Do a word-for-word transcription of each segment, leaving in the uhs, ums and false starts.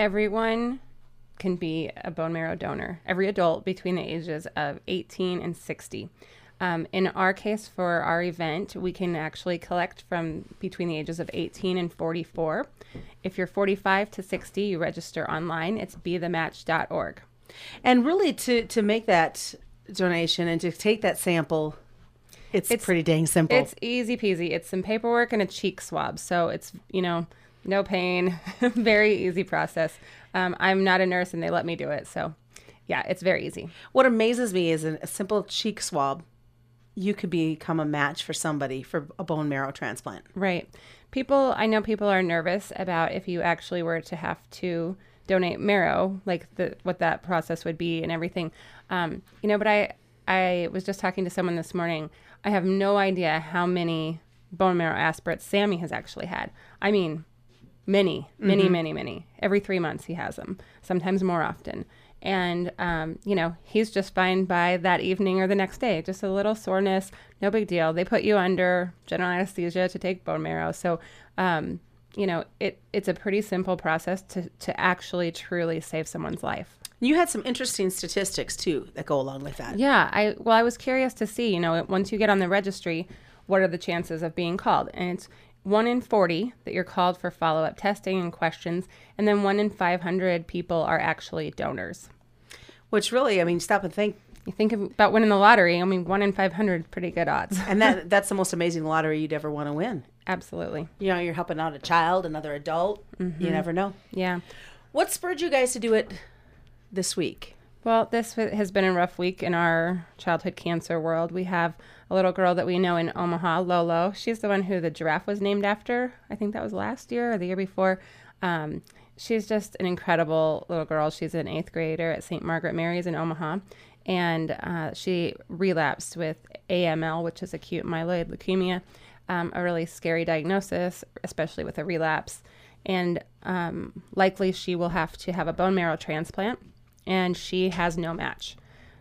Everyone can be a bone marrow donor. Every adult between the ages of eighteen and sixty. Um, in our case, for our event, we can actually collect from between the ages of eighteen and forty-four. If you're forty-five to sixty, you register online. It's be the match dot org. And really, to, to make that donation and to take that sample, it's, it's pretty dang simple. It's easy peasy. It's some paperwork and a cheek swab. So it's, you know, no pain, very easy process. Um, I'm not a nurse and they let me do it. So yeah, it's very easy. What amazes me is a simple cheek swab. You could become a match for somebody for a bone marrow transplant. Right. People, I know people are nervous about if you actually were to have to donate marrow, like the, what that process would be and everything. Um, you know, but I, I was just talking to someone this morning. I have no idea how many bone marrow aspirates Sammy has actually had. I mean, many, many, mm-hmm. many, many. Every three months he has them, sometimes more often. And, um, you know, he's just fine by that evening or the next day. Just a little soreness, no big deal. They put you under general anesthesia to take bone marrow. So, um, you know, it it's a pretty simple process to, to actually truly save someone's life. You had some interesting statistics, too, that go along with that. Yeah. I Well, I was curious to see, you know, once you get on the registry, what are the chances of being called? And it's one in forty that you're called for follow-up testing and questions, and then one in five hundred people are actually donors. Which really, I mean, stop and think. You think about winning the lottery, I mean, one in five hundred is pretty good odds. And that that's the most amazing lottery you'd ever want to win. Absolutely. You know, you're helping out a child, another adult. Mm-hmm. You never know. Yeah. What spurred you guys to do it this week? Well, this has been a rough week in our childhood cancer world. We have a little girl that we know in Omaha, Lolo. She's the one who the giraffe was named after. I think that was last year or the year before. Um, she's just an incredible little girl. She's an eighth grader at Saint Margaret Mary's in Omaha. And uh, she relapsed with A M L, which is acute myeloid leukemia, um, a really scary diagnosis, especially with a relapse. And um, likely she will have to have a bone marrow transplant. And she has no match.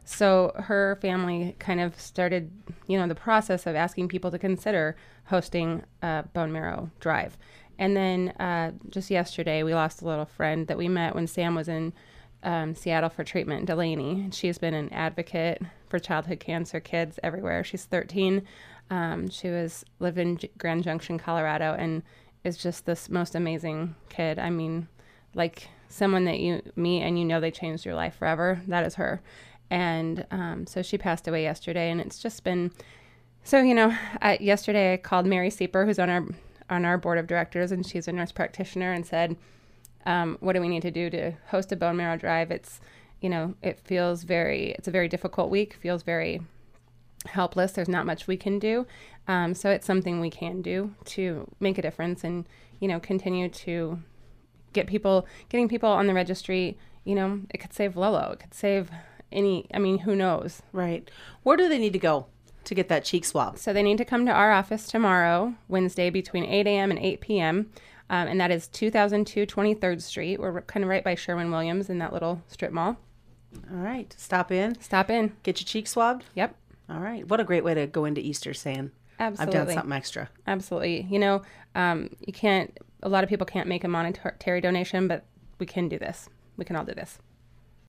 So her family kind of started, you know, the process of asking people to consider hosting a bone marrow drive. And then uh, just yesterday, we lost a little friend that we met when Sam was in um, Seattle for treatment, Delaney. And she's been an advocate for childhood cancer kids everywhere. She's thirteen. Um, she was lived in G- Grand Junction, Colorado, and is just this most amazing kid. I mean, like someone that you meet and you know they changed your life forever. That is her. And um, so she passed away yesterday, and it's just been so, you know, I, yesterday I called Mary Sieper, who's on our on our board of directors, and she's a nurse practitioner, and said, um, what do we need to do to host a bone marrow drive? It's, you know, it feels very, it's a very difficult week, feels very helpless. There's not much we can do. Um, so it's something we can do to make a difference and, you know, continue to get people, getting people on the registry. You know, it could save Lolo. It could save any, I mean, who knows? Right. Where do they need to go to get that cheek swab? So they need to come to our office tomorrow, Wednesday, between eight a.m. and eight p.m. Um, and that is two thousand two twenty-third Street. We're kind of right by Sherwin-Williams in that little strip mall. All right. Stop in. Stop in. Get your cheek swabbed? Yep. All right. What a great way to go into Easter saying, Absolutely. I've done something extra. Absolutely. You know, um, you can't, a lot of people can't make a monetary donation, but we can do this. We can all do this.